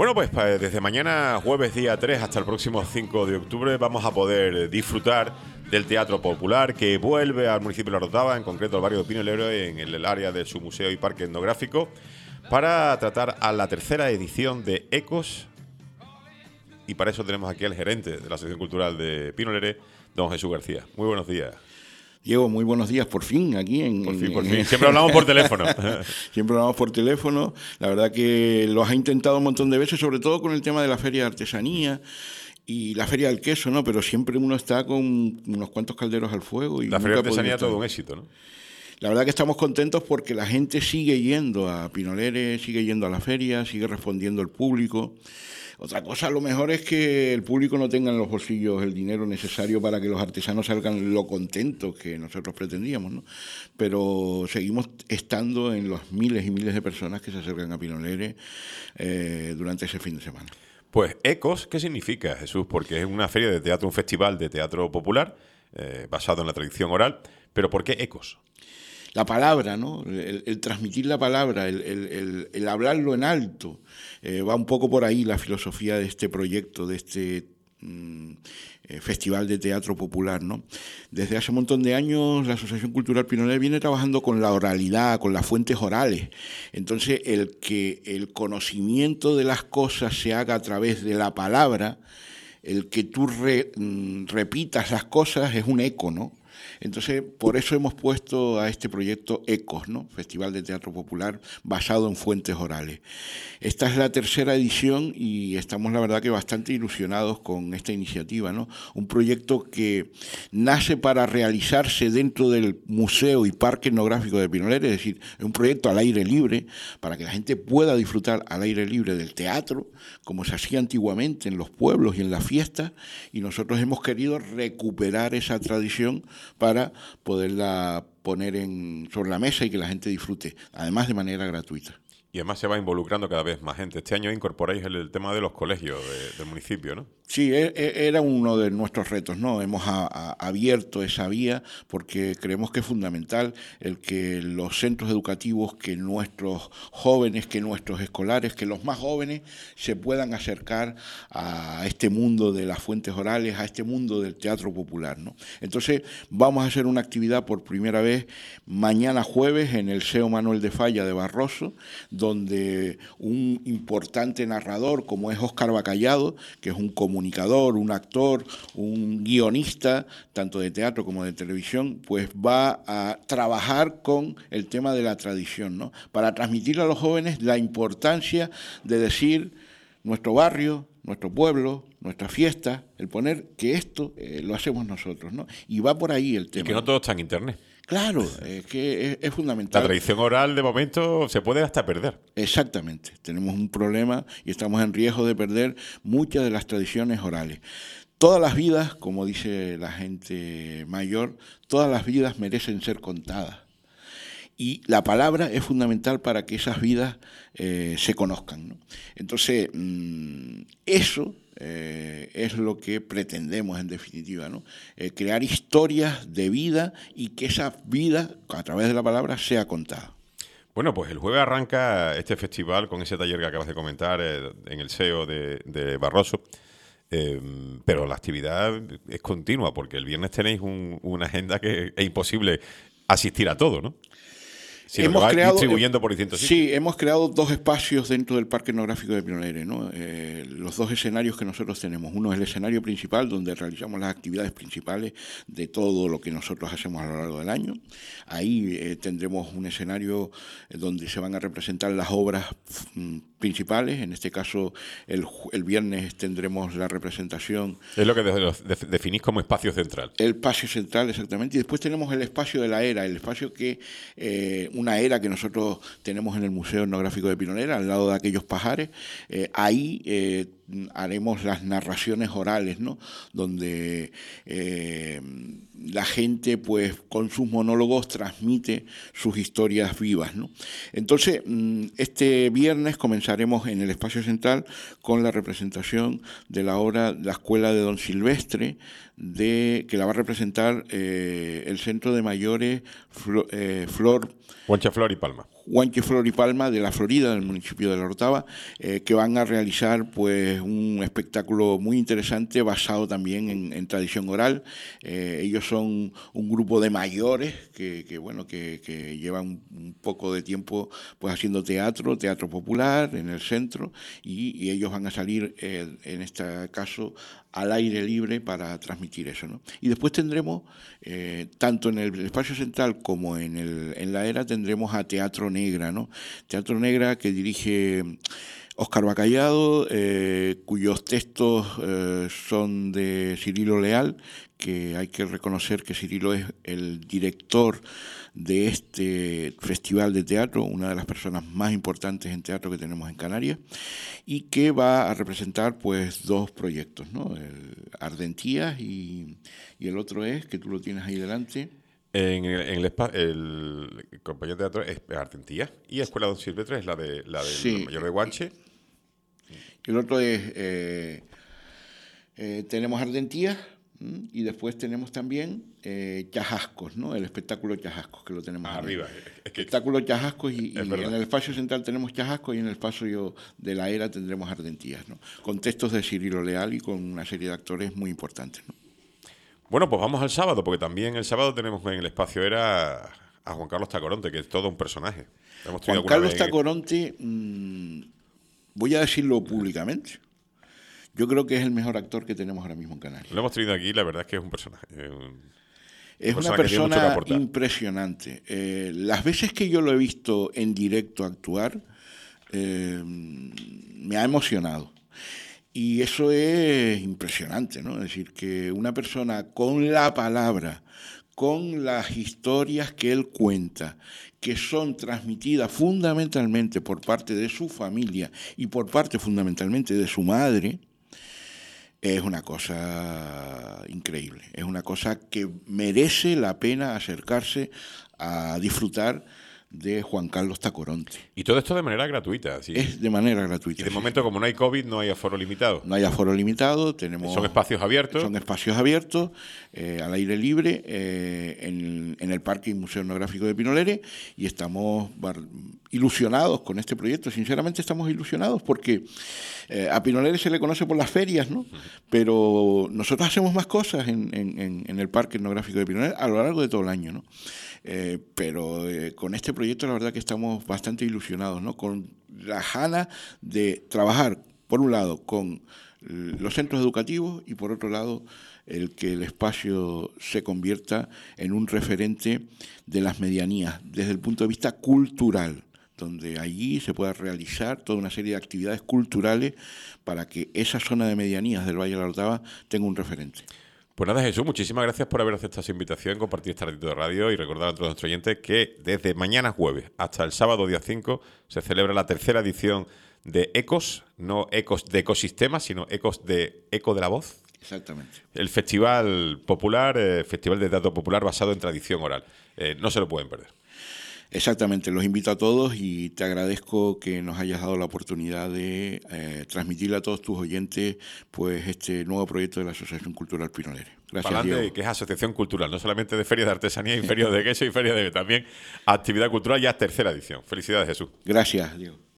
Bueno, pues desde mañana, jueves día 3 hasta el próximo 5 de octubre, vamos a poder disfrutar del Teatro Popular que vuelve al municipio de La Orotava, en concreto al barrio de Pinolero, en el área de su museo y parque etnográfico, para tratar a la tercera edición de Ecos. Y para eso tenemos aquí al gerente de la Asociación Cultural de Pinolere, don Jesús García. Muy buenos días. Diego, muy buenos días, por fin, aquí Por fin. Siempre hablamos por teléfono. Siempre hablamos por teléfono. La verdad que lo has intentado un montón de veces, sobre todo con el tema de la Feria de Artesanía y la Feria del Queso, ¿no? Pero siempre uno está con unos cuantos calderos al fuego. Y la Feria de Artesanía todo un éxito, ¿no? La verdad que estamos contentos porque la gente sigue yendo a Pinolere, sigue yendo a la feria, sigue respondiendo el público. Otra cosa a lo mejor es que el público no tenga en los bolsillos el dinero necesario para que los artesanos salgan lo contentos que nosotros pretendíamos, ¿no? Pero seguimos estando en los miles y miles de personas que se acercan a Pinolere durante ese fin de semana. Pues Ecos, ¿qué significa, Jesús? Porque es una feria de teatro, un festival de teatro popular basado en la tradición oral. ¿Pero por qué Ecos? La palabra, ¿no? El transmitir la palabra, el hablarlo en alto, va un poco por ahí la filosofía de este proyecto, de este festival de teatro popular, ¿no? Desde hace un montón de años la Asociación Cultural Pinolere viene trabajando con la oralidad, con las fuentes orales. Entonces, el que el conocimiento de las cosas se haga a través de la palabra, el que tú repitas las cosas es un eco, ¿no? Entonces, por eso hemos puesto a este proyecto Ecos, ¿no? Festival de Teatro Popular basado en fuentes orales. Esta es la tercera edición y estamos, la verdad, que bastante ilusionados con esta iniciativa, ¿no? Un proyecto que nace para realizarse dentro del Museo y Parque Etnográfico de Pinolere, es decir, es un proyecto al aire libre para que la gente pueda disfrutar al aire libre del teatro, como se hacía antiguamente en los pueblos y en las fiestas, y nosotros hemos querido recuperar esa tradición para poderla poner sobre la mesa y que la gente disfrute, además de manera gratuita. Y además se va involucrando cada vez más gente. Este año incorporáis el tema de los colegios del municipio, ¿no? Sí, era uno de nuestros retos, ¿no? Hemos abierto esa vía porque creemos que es fundamental el que los centros educativos, que nuestros jóvenes, que nuestros escolares, que los más jóvenes se puedan acercar a este mundo de las fuentes orales, a este mundo del teatro popular, ¿no? Entonces vamos a hacer una actividad por primera vez mañana jueves en el Seo Manuel de Falla de Barroso, donde un importante narrador como es Óscar Bacallado, que es un comunicador, un actor, un guionista, tanto de teatro como de televisión, pues va a trabajar con el tema de la tradición, ¿no? Para transmitirle a los jóvenes la importancia de decir nuestro barrio, nuestro pueblo, nuestra fiesta, el poner que esto lo hacemos nosotros, ¿no? Y va por ahí el tema. Y que no todo está en Internet. Claro, es que es fundamental. La tradición oral, de momento, se puede hasta perder. Exactamente. Tenemos un problema y estamos en riesgo de perder muchas de las tradiciones orales. Todas las vidas, como dice la gente mayor, todas las vidas merecen ser contadas. Y la palabra es fundamental para que esas vidas se conozcan, ¿no? Entonces, eso es lo que pretendemos en definitiva, ¿no? Crear historias de vida y que esa vida, a través de la palabra, sea contada. Bueno, pues el jueves arranca este festival con ese taller que acabas de comentar en el SEO de Barroso. Pero la actividad es continua porque el viernes tenéis una agenda que es imposible asistir a todo, ¿no? Si hemos creado, distribuyendo por distintos sitios. Sí, hemos creado dos espacios dentro del Parque Etnográfico de Pinolere, ¿no? Los dos escenarios que nosotros tenemos. Uno es el escenario principal, donde realizamos las actividades principales de todo lo que nosotros hacemos a lo largo del año. Ahí tendremos un escenario donde se van a representar las obras principales. En este caso, el viernes tendremos la representación. Es lo que definís como espacio central. El espacio central, exactamente. Y después tenemos el espacio de la era, el espacio que una era que nosotros tenemos en el Museo Etnográfico de Pinolere, al lado de aquellos pajares. Ahí haremos las narraciones orales, ¿no? Donde la gente, pues, con sus monólogos transmite sus historias vivas, ¿no? Entonces, este viernes comenzaremos en el espacio central con la representación de la obra La Escuela de Don Silvestre, que la va a representar el Centro de Mayores Flor Concha Flor y Palma. Juanchi Flor y Palma de la Florida, del municipio de La Orotava, que van a realizar pues un espectáculo muy interesante basado también en tradición oral. Ellos son un grupo de mayores que llevan un poco de tiempo pues haciendo teatro popular en el centro, y ellos van a salir en este caso al aire libre para transmitir eso, ¿no? Y después tendremos, tanto en el espacio central como en la era, tendremos a Teatro Negra, ¿no? Teatro Negra, que dirige Óscar Bacallado, cuyos textos son de Cirilo Leal, que hay que reconocer que Cirilo es el director de este festival de teatro, una de las personas más importantes en teatro que tenemos en Canarias, y que va a representar pues dos proyectos, ¿no? El Ardentías y el otro es, que tú lo tienes ahí delante. El compañero de teatro es Ardentías y Escuela Don Silvestre es la del Sí, mayor de Guanche. El otro es, tenemos Ardentías, y después tenemos también Chajascos, ¿no? El espectáculo Chajascos, que lo tenemos arriba. Espectáculo Chajascos, y en verdad. el espacio central tenemos Chajascos, y en el espacio de la era tendremos Ardentías, ¿no? Con textos de Cirilo Leal y con una serie de actores muy importantes, ¿no? Bueno, pues vamos al sábado, porque también el sábado tenemos en el espacio era a Juan Carlos Tacoronte, que es todo un personaje. Juan Carlos Tacoronte, voy a decirlo públicamente, yo creo que es el mejor actor que tenemos ahora mismo en Canarias. Lo hemos tenido aquí, la verdad es que es un personaje. Es una persona impresionante. Las veces que yo lo he visto en directo actuar, me ha emocionado. Y eso es impresionante, ¿no? Es decir, que una persona con la palabra, con las historias que él cuenta, que son transmitidas fundamentalmente por parte de su familia y por parte fundamentalmente de su madre, es una cosa increíble. Es una cosa que merece la pena acercarse a disfrutar de Juan Carlos Tacoronte. Y todo esto de manera gratuita. ¿Sí? Es de manera gratuita. Y de momento, como no hay COVID, no hay aforo limitado. No hay aforo limitado. Son espacios abiertos. Son espacios abiertos, al aire libre, en el Parque y Museo Etnográfico de Pinolere, y estamos ilusionados con este proyecto. Sinceramente estamos ilusionados porque a Pinolere se le conoce por las ferias, ¿no? Pero nosotros hacemos más cosas en el Parque Etnográfico de Pinolere a lo largo de todo el año, ¿no? Pero con este proyecto la verdad que estamos bastante ilusionados, ¿no? Con la gana de trabajar, por un lado, con los centros educativos, y por otro lado, el que el espacio se convierta en un referente de las medianías desde el punto de vista cultural, donde allí se pueda realizar toda una serie de actividades culturales para que esa zona de medianías del Valle de la Orotava tenga un referente. Pues nada, Jesús, muchísimas gracias por haber aceptado esa invitación, compartir este ratito de radio, y recordar a todos nuestros oyentes que desde mañana jueves hasta el sábado día 5 se celebra la tercera edición de Ecos, no Ecos de ecosistemas, sino Ecos de Eco de la Voz. Exactamente. El festival popular, festival de teatro popular basado en tradición oral. No se lo pueden perder. Exactamente, los invito a todos y te agradezco que nos hayas dado la oportunidad de transmitirle a todos tus oyentes pues este nuevo proyecto de la Asociación Cultural Pinolere. Gracias, Palante, Diego. que es asociación cultural, no solamente de ferias de artesanía y ferias de queso y ferias de también actividad cultural, ya tercera edición. Felicidades, Jesús. Gracias, Diego.